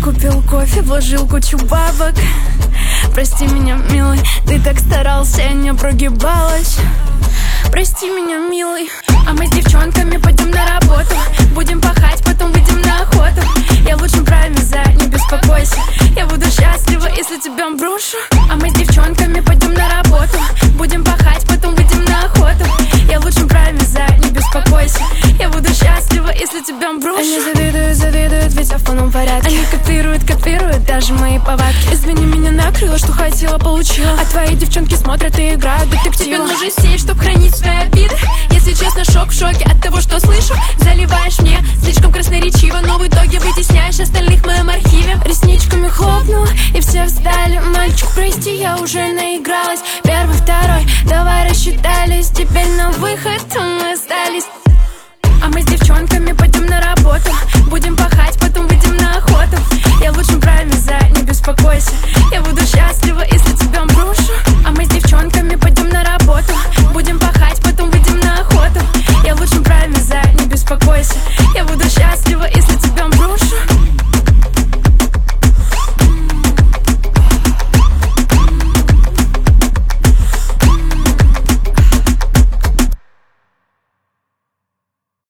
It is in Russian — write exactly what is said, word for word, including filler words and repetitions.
Купил кофе, вложил кучу бабок. Прости меня, милый, ты так старался, я не прогибалась. Прости меня, милый. А мы с девчонками пойдем на работу. Будем пахать, потом выйдем на охоту. Я в лучшем праве за, не беспокойся. Я буду счастлива, если тебя брошу. А мы с девчонками пойдем на работу. Будем пахать, потом выйдем на охоту. Я в лучшем праве за, не беспокойся. Я буду счастлива, если тебя брошу. Они завидуют, завидуют, ведь я в полном порядке. Они копируют, копируют даже мои повадки. Извини, меня накрыло, что хотела, получила. А твои девчонки смотрят и играют детектива. Тебе нужен сеть, чтоб хранить свои обиды. Если честно, шок в шоке от того, что слышу. Заливаешь мне слишком красноречиво, но в итоге вытесняешь остальных в моем архиве. Ресничками хлопнула, и все встали. Мальчик, прости, я уже наигралась. Первый, второй, давай рассчитались. Теперь на выход мы остались.